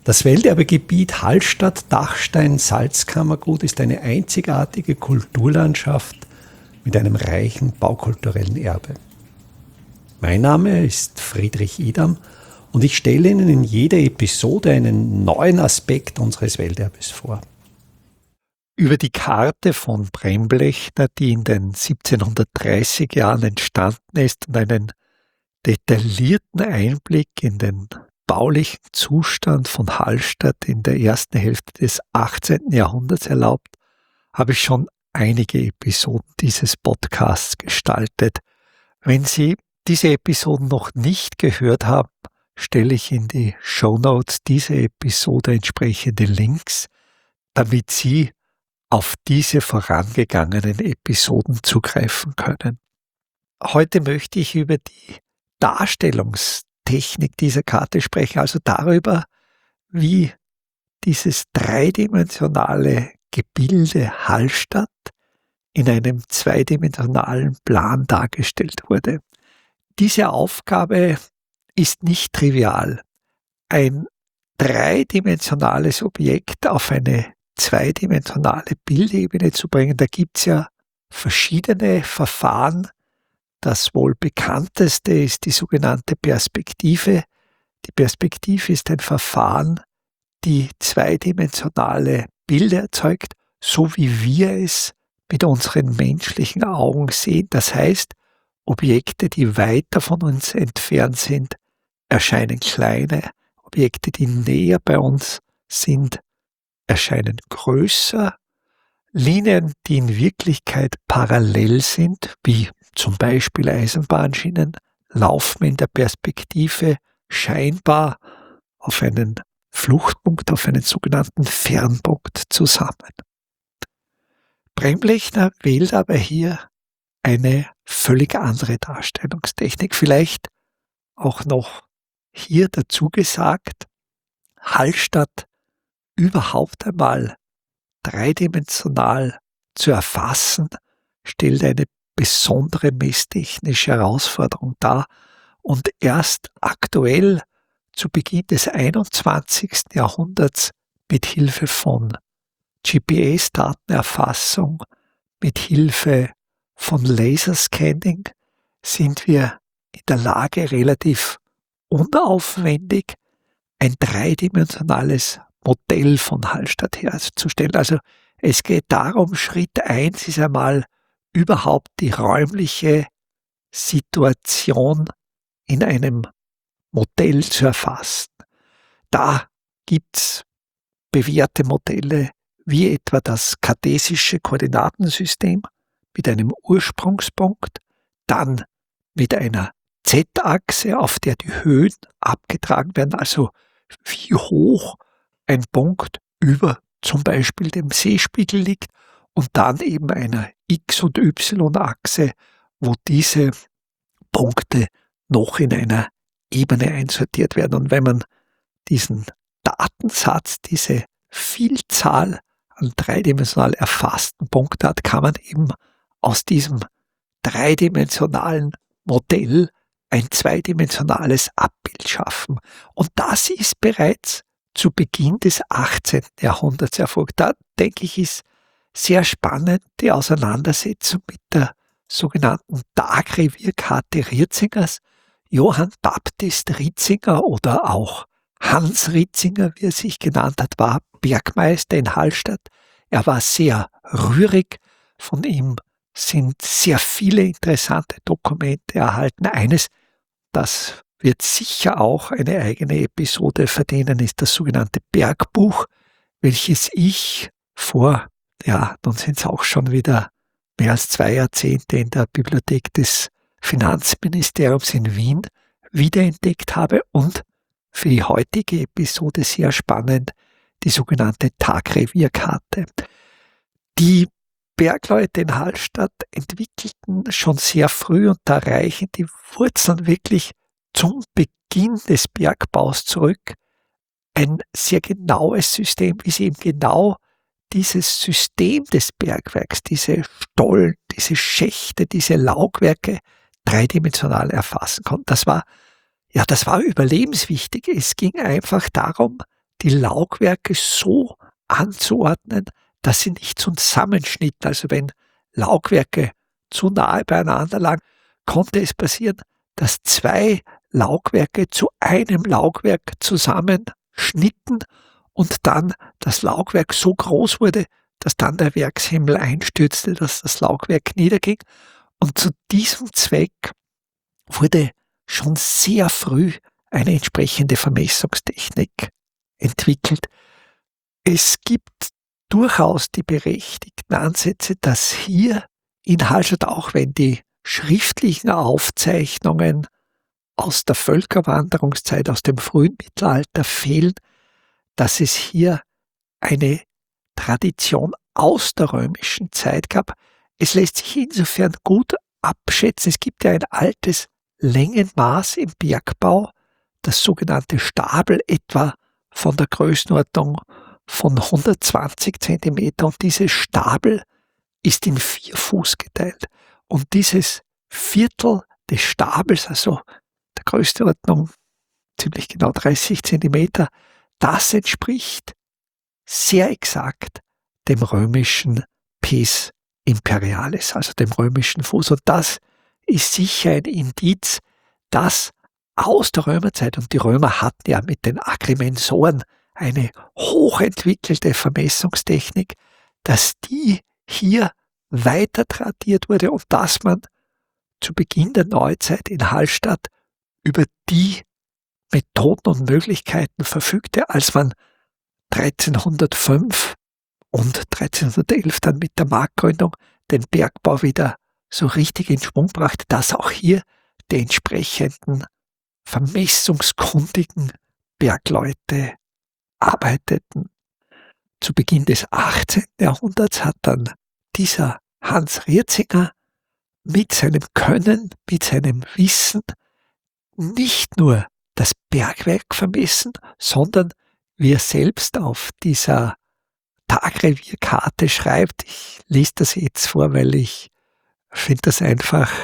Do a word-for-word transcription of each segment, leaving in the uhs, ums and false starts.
Das Welterbegebiet Hallstatt-Dachstein-Salzkammergut ist eine einzigartige Kulturlandschaft mit einem reichen baukulturellen Erbe. Mein Name ist Friedrich Idam und ich stelle Ihnen in jeder Episode einen neuen Aspekt unseres Welterbes vor. Über die Karte von Bremblechner, die in den siebzehnhundertdreißig Jahren entstanden ist und einen detaillierten Einblick in den baulichen Zustand von Hallstatt in der ersten Hälfte des achtzehnten Jahrhunderts erlaubt, habe ich schon einige Episoden dieses Podcasts gestaltet. Wenn Sie diese Episoden noch nicht gehört haben, stelle ich in die Shownotes dieser Episode entsprechende Links, damit Sie auf diese vorangegangenen Episoden zugreifen können. Heute möchte ich über die Darstellungstechnik dieser Karte sprechen, also darüber, wie dieses dreidimensionale Gebilde Hallstatt in einem zweidimensionalen Plan dargestellt wurde. Diese Aufgabe ist nicht trivial. Ein dreidimensionales Objekt auf eine zweidimensionale Bildebene zu bringen, da gibt es ja verschiedene Verfahren. Das wohl bekannteste ist die sogenannte Perspektive. Die Perspektive ist ein Verfahren, die zweidimensionale Bilder erzeugt, so wie wir es mit unseren menschlichen Augen sehen. Das heißt, Objekte, die weiter von uns entfernt sind, erscheinen kleiner. Objekte, die näher bei uns sind, erscheinen größer. Linien, die in Wirklichkeit parallel sind, wie zum Beispiel Eisenbahnschienen, laufen in der Perspektive scheinbar auf einen Fluchtpunkt, auf einen sogenannten Fernpunkt zusammen. Bremblechner wählt aber hier eine völlig andere Darstellungstechnik. Vielleicht auch noch hier dazu gesagt, Hallstatt überhaupt einmal dreidimensional zu erfassen, stellt eine besondere messtechnische Herausforderung dar und erst aktuell zu Beginn des einundzwanzigsten Jahrhunderts mit Hilfe von G P S-Datenerfassung, mit Hilfe von Laserscanning sind wir in der Lage, relativ unaufwendig ein dreidimensionales Modell von Hallstatt herzustellen. Also es geht darum, Schritt eins ist einmal überhaupt die räumliche Situation in einem Modell zu erfassen. Da gibt es bewährte Modelle wie etwa das kartesische Koordinatensystem mit einem Ursprungspunkt, dann mit einer Z-Achse, auf der die Höhen abgetragen werden, also wie hoch ein Punkt über zum Beispiel dem Seespiegel liegt, und dann eben einer X- und Y-Achse, wo diese Punkte noch in einer Ebene einsortiert werden. Und wenn man diesen Datensatz, diese Vielzahl an dreidimensional erfassten Punkten hat, kann man eben aus diesem dreidimensionalen Modell ein zweidimensionales Abbild schaffen. Und das ist bereits zu Beginn des achtzehnten Jahrhunderts erfolgt. Da, denke ich, ist sehr spannend die Auseinandersetzung mit der sogenannten Tagrevierkarte Rietzingers. Johann Baptist Rietzinger oder auch Hans Rietzinger, wie er sich genannt hat, war Bergmeister in Hallstatt. Er war sehr rührig. Von ihm sind sehr viele interessante Dokumente erhalten. Eines, das wird sicher auch eine eigene Episode verdienen, ist das sogenannte Bergbuch, welches ich vor, ja, nun sind es auch schon wieder mehr als zwei Jahrzehnte in der Bibliothek des Finanzministeriums in Wien wiederentdeckt habe und für die heutige Episode sehr spannend, die sogenannte Tagrevierkarte. Die Bergleute in Hallstatt entwickelten schon sehr früh, und da reichen die Wurzeln wirklich zum Beginn des Bergbaus zurück, ein sehr genaues System, wie sie eben genau dieses System des Bergwerks, diese Stollen, diese Schächte, diese Laugwerke dreidimensional erfassen konnten. Das war, ja, das war überlebenswichtig. Es ging einfach darum, die Laugwerke so anzuordnen, dass sie nicht zusammenschnitten. Also wenn Laugwerke zu nahe beieinander lagen, konnte es passieren, dass zwei Laugwerke zu einem Laugwerk zusammenschnitten und dann das Laugwerk so groß wurde, dass dann der Werkshimmel einstürzte, dass das Laugwerk niederging. Und zu diesem Zweck wurde schon sehr früh eine entsprechende Vermessungstechnik entwickelt. Es gibt durchaus die berechtigten Ansätze, dass hier in Hallstatt, auch wenn die schriftlichen Aufzeichnungen aus der Völkerwanderungszeit, aus dem frühen Mittelalter fehlen, dass es hier eine Tradition aus der römischen Zeit gab. Es lässt sich insofern gut abschätzen. Es gibt ja ein altes Längenmaß im Bergbau, das sogenannte Stabel, etwa von der Größenordnung von hundertzwanzig Zentimeter, und dieses Stabel ist in vier Fuß geteilt. Und dieses Viertel des Stabels, also der Größenordnung ziemlich genau dreißig Zentimeter, das entspricht sehr exakt dem römischen Pes Imperialis, also dem römischen Fuß. Und das ist sicher ein Indiz, dass aus der Römerzeit, und die Römer hatten ja mit den Agrimensoren eine hochentwickelte Vermessungstechnik, dass die hier weiter tradiert wurde und dass man zu Beginn der Neuzeit in Hallstatt über die Methoden und Möglichkeiten verfügte, als man dreizehnhundertfünf und dreizehnhundertelf dann mit der Marktgründung den Bergbau wieder so richtig in Schwung brachte, dass auch hier die entsprechenden vermessungskundigen Bergleute arbeiteten. Zu Beginn des achtzehnten Jahrhunderts hat dann dieser Hans Rietzinger mit seinem Können, mit seinem Wissen nicht nur das Bergwerk vermessen, sondern wie er selbst auf dieser Tagrevierkarte schreibt, ich lese das jetzt vor, weil ich finde das einfach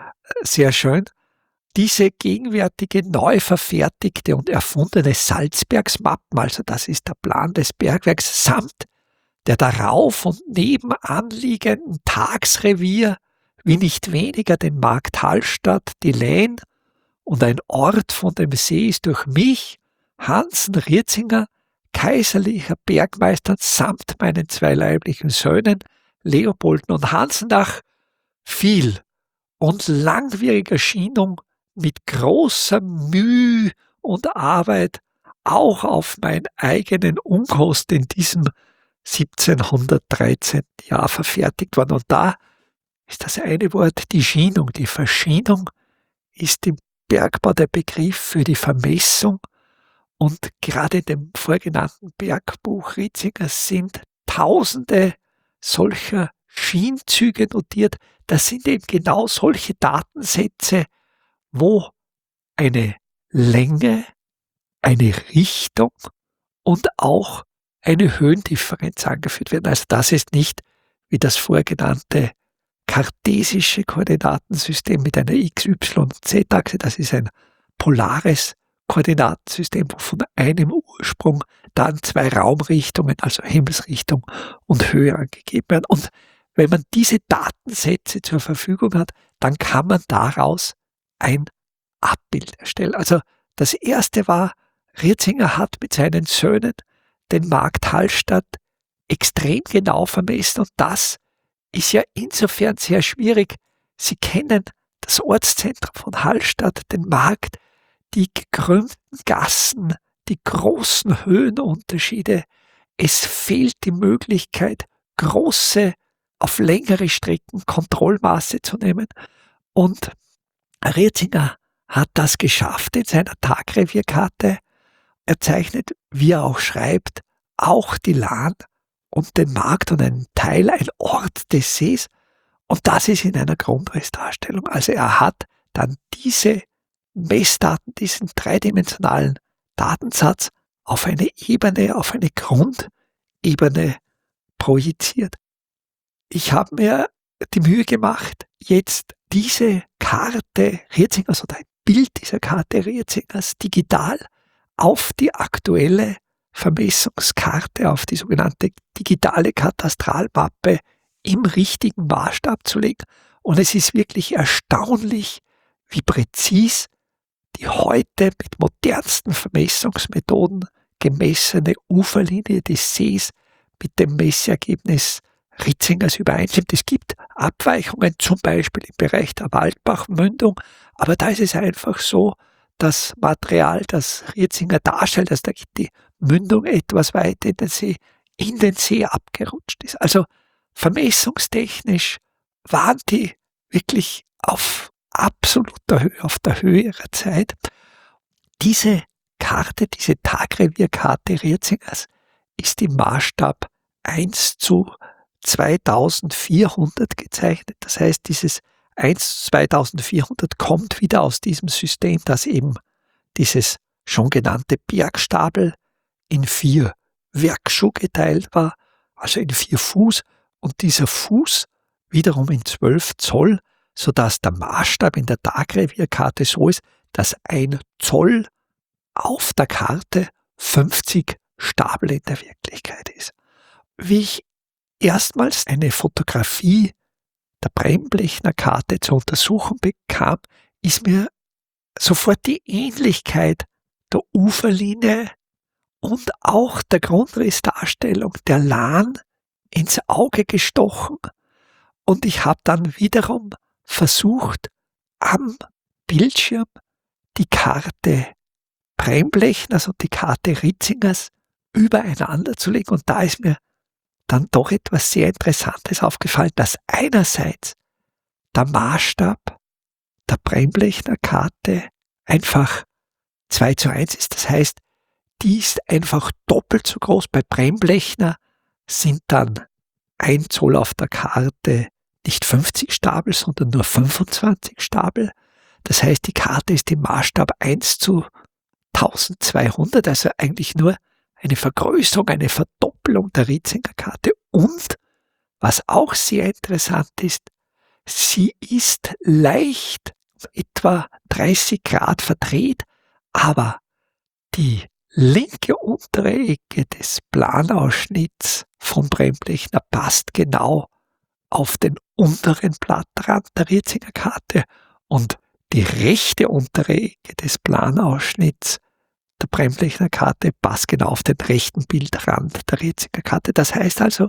sehr schön, diese gegenwärtige neu verfertigte und erfundene Salzbergsmappen, also das ist der Plan des Bergwerks, samt der darauf und nebenan liegenden Tagsrevier, wie nicht weniger den Markt Hallstatt, die Lehn und ein Ort von dem See ist durch mich, Hansen Rietzinger, kaiserlicher Bergmeister, samt meinen zwei leiblichen Söhnen, Leopolden und Hansen, nach viel und langwieriger Schienung mit großer Mühe und Arbeit auch auf mein eigenen Unkost in diesem siebzehnhundertdreizehn Jahr verfertigt worden. Und da ist das eine Wort, die Schienung. Die Verschienung ist im Bergbau der Begriff für die Vermessung, und gerade in dem vorgenannten Bergbuch Rietzingers sind tausende solcher Schienzüge notiert. Das sind eben genau solche Datensätze, wo eine Länge, eine Richtung und auch eine Höhendifferenz angeführt werden. Also das ist nicht wie das vorgenannte kartesische Koordinatensystem mit einer X, Y und Z-Achse. Das ist ein polares Koordinatensystem, wo von einem Ursprung dann zwei Raumrichtungen, also Himmelsrichtung und Höhe, angegeben werden. Und wenn man diese Datensätze zur Verfügung hat, dann kann man daraus ein Abbild erstellen. Also das erste war, Rietzinger hat mit seinen Söhnen den Markt Hallstatt extrem genau vermessen, und das ist ja insofern sehr schwierig. Sie kennen das Ortszentrum von Hallstatt, den Markt, die gekrümmten Gassen, die großen Höhenunterschiede. Es fehlt die Möglichkeit, große, auf längere Strecken Kontrollmaße zu nehmen. Und Rietzinger hat das geschafft in seiner Tagrevierkarte. Er zeichnet, wie er auch schreibt, auch die Lahn und den Markt und einen Teil, ein Ort des Sees. Und das ist in einer Grundrissdarstellung. Also er hat dann diese Messdaten, diesen dreidimensionalen Datensatz auf eine Ebene, auf eine Grundebene projiziert. Ich habe mir die Mühe gemacht, jetzt diese Karte Rietzingers oder ein Bild dieser Karte Rietzingers digital auf die aktuelle Vermessungskarte, auf die sogenannte digitale Katastralmappe im richtigen Maßstab zu legen. Und es ist wirklich erstaunlich, wie präzis die heute mit modernsten Vermessungsmethoden gemessene Uferlinie des Sees mit dem Messergebnis Ritzingers übereinstimmt. Es gibt Abweichungen, zum Beispiel im Bereich der Waldbachmündung, aber da ist es einfach so, das Material, das Ritzinger darstellt, dass die Mündung etwas weiter in den See, in den See abgerutscht ist. Also vermessungstechnisch waren die wirklich auf absoluter Höhe, auf der Höhe ihrer Zeit. Diese Karte, diese Tagrevierkarte Ritzingers ist im Maßstab eins zu zweitausendvierhundert gezeichnet. Das heißt, dieses eins zu zweitausendvierhundert kommt wieder aus diesem System, das eben dieses schon genannte Bergstapel in vier Werkschuh geteilt war, also in vier Fuß, und dieser Fuß wiederum in zwölf Zoll, sodass der Maßstab in der Tagrevierkarte so ist, dass ein Zoll auf der Karte fünfzig Stapel in der Wirklichkeit ist. Wie ich erstmals eine Fotografie der Bremblechner Karte zu untersuchen bekam, ist mir sofort die Ähnlichkeit der Uferlinie und auch der Grundrissdarstellung der Lahn ins Auge gestochen, und ich habe dann wiederum versucht, am Bildschirm die Karte Bremblechners und die Karte Ritzingers übereinander zu legen, und da ist mir dann doch etwas sehr Interessantes aufgefallen, dass einerseits der Maßstab der Bremblechner Karte einfach zwei zu eins ist. Das heißt, die ist einfach doppelt so groß. Bei Bremblechner sind dann ein Zoll auf der Karte nicht fünfzig Stapel, sondern nur fünfundzwanzig Stapel. Das heißt, die Karte ist im Maßstab eins zu eintausendzweihundert, also eigentlich nur eine Vergrößerung, eine Verdoppelung der Ritzinger Karte. Und was auch sehr interessant ist, sie ist leicht etwa dreißig Grad verdreht, aber die linke untere Ecke des Planausschnitts vom Bremblechner passt genau auf den unteren Blattrand der Ritzinger Karte, und die rechte untere Ecke des Planausschnitts der Bremblechner Karte passt genau auf den rechten Bildrand der Ritzinger Karte. Das heißt also,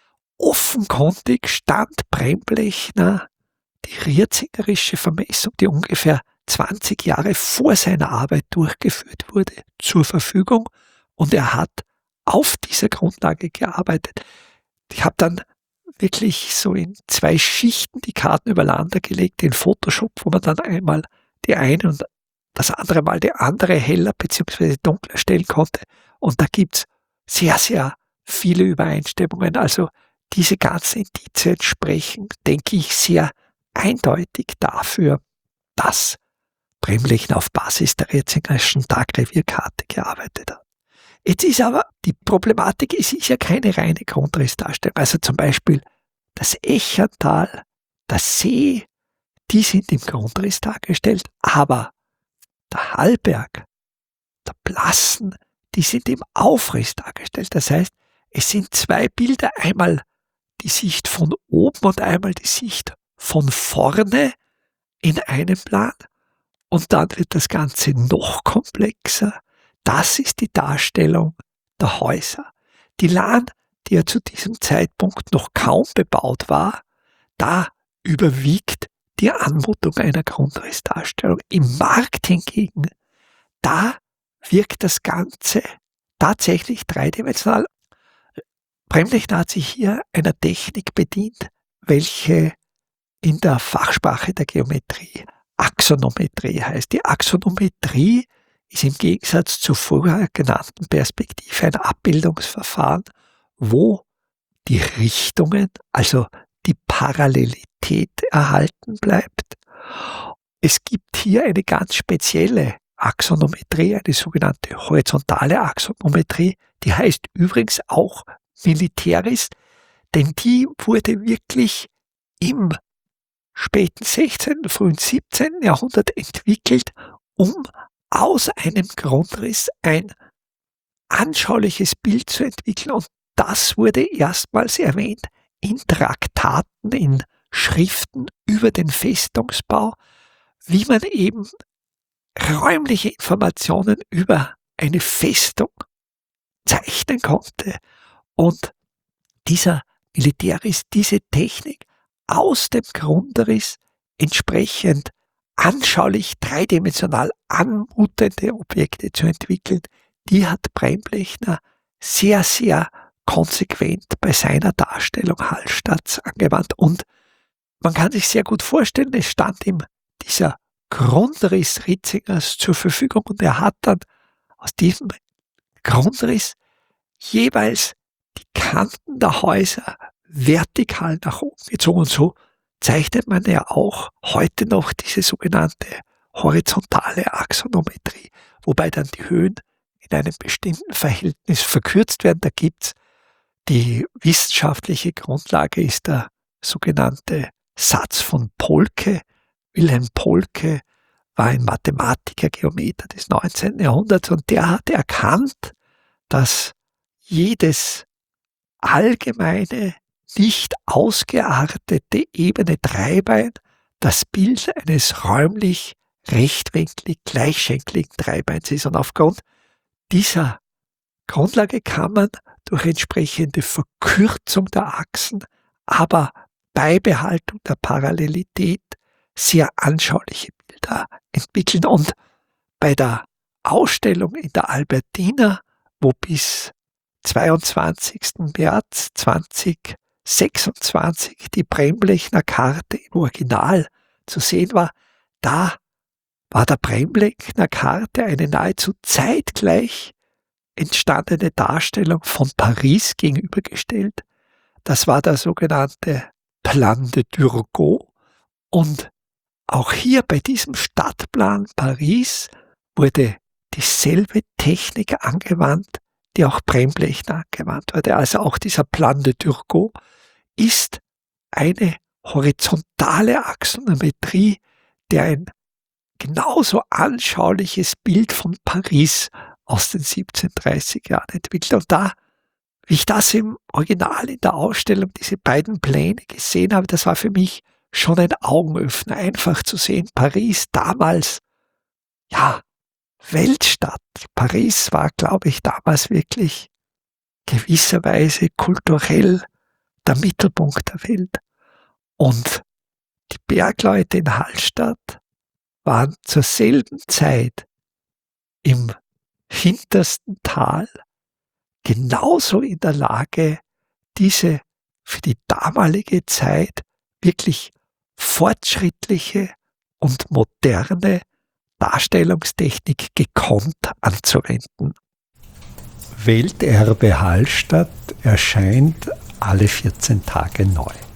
offenkundig stand Bremblechner die ritzingerische Vermessung, die ungefähr zwanzig Jahre vor seiner Arbeit durchgeführt wurde, zur Verfügung, und er hat auf dieser Grundlage gearbeitet. Ich habe dann wirklich so in zwei Schichten die Karten übereinander gelegt in Photoshop, wo man dann einmal die eine und das andere Mal die andere heller bzw. dunkler stellen konnte. Und da gibt's sehr, sehr viele Übereinstimmungen. Also diese ganzen Indizien sprechen, denke ich, sehr eindeutig dafür, dass Bremblechner auf Basis der Ritzingerischen Tagrevierkarte gearbeitet hat. Jetzt ist aber die Problematik, es ist ja keine reine Grundrissdarstellung. Also zum Beispiel das Echental, der See, die sind im Grundriss dargestellt, aber der Hallberg, der Plassen, die sind im Aufriss dargestellt. Das heißt, es sind zwei Bilder, einmal die Sicht von oben und einmal die Sicht von vorne in einem Plan, und dann wird das Ganze noch komplexer. Das ist die Darstellung der Häuser. Die Lahn, die ja zu diesem Zeitpunkt noch kaum bebaut war, da überwiegt die Anmutung einer Grundrissdarstellung. Im Markt hingegen, da wirkt das Ganze tatsächlich dreidimensional. Bremblechner hat sich hier einer Technik bedient, welche in der Fachsprache der Geometrie Axonometrie heißt. Die Axonometrie ist im Gegensatz zur vorher genannten Perspektive ein Abbildungsverfahren, wo die Richtungen, also die Parallelität erhalten bleibt. Es gibt hier eine ganz spezielle Axonometrie, eine sogenannte horizontale Axonometrie, die heißt übrigens auch Militaris, denn die wurde wirklich im späten sechzehnten, frühen siebzehnten Jahrhundert entwickelt, um aus einem Grundriss ein anschauliches Bild zu entwickeln. Und das wurde erstmals erwähnt in Traktaten, in Schriften über den Festungsbau, wie man eben räumliche Informationen über eine Festung zeichnen konnte. Und dieser Militärriss, diese Technik aus dem Grundriss entsprechend anschaulich dreidimensional anmutende Objekte zu entwickeln, die hat Bremblechner sehr, sehr konsequent bei seiner Darstellung Hallstatts angewandt. Und man kann sich sehr gut vorstellen, es stand ihm dieser Grundriss Ritzingers zur Verfügung und er hat dann aus diesem Grundriss jeweils die Kanten der Häuser vertikal nach oben gezogen. Und so zeichnet man ja auch heute noch diese sogenannte horizontale Axonometrie, wobei dann die Höhen in einem bestimmten Verhältnis verkürzt werden. Da gibt's die wissenschaftliche Grundlage, ist der sogenannte Satz von Polke. Wilhelm Polke war ein Mathematiker, Geometer des neunzehnten Jahrhunderts und der hat erkannt, dass jedes allgemeine, nicht ausgeartete ebene Dreibein das Bild eines räumlich rechtwinklig gleichschenkligen Dreibeins ist. Und aufgrund dieser Grundlage kann man durch entsprechende Verkürzung der Achsen, aber Beibehaltung der Parallelität sehr anschauliche Bilder entwickeln. Und bei der Ausstellung in der Albertina, wo bis zweiundzwanzigsten März zweitausendsechsundzwanzig die Bremblechner Karte im Original zu sehen war, da war der Bremblechner Karte eine nahezu zeitgleich entstandene Darstellung von Paris gegenübergestellt. Das war der sogenannte Plan de Turgot. Und auch hier bei diesem Stadtplan Paris wurde dieselbe Technik angewandt, die auch Bremblechner angewandt wurde. Also auch dieser Plan de Turgot ist eine horizontale Axonometrie, der ein genauso anschauliches Bild von Paris aus den siebzehnhundertdreißig Jahren entwickelt. Und da, wie ich das im Original in der Ausstellung, diese beiden Pläne gesehen habe, das war für mich schon ein Augenöffner, einfach zu sehen, Paris damals, ja, Weltstadt. Paris war, glaube ich, damals wirklich gewisserweise kulturell der Mittelpunkt der Welt. Und die Bergleute in Hallstatt waren zur selben Zeit im hintersten Tal genauso in der Lage, diese für die damalige Zeit wirklich fortschrittliche und moderne Darstellungstechnik gekonnt anzuwenden. Welterbe Hallstatt erscheint alle vierzehn Tage neu.